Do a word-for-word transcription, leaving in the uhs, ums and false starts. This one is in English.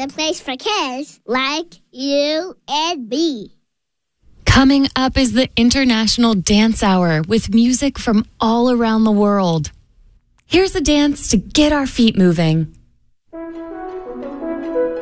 the place for kids like you and me. Coming up is the International Dance Hour with music from all around the world. Here's a dance to get our feet moving.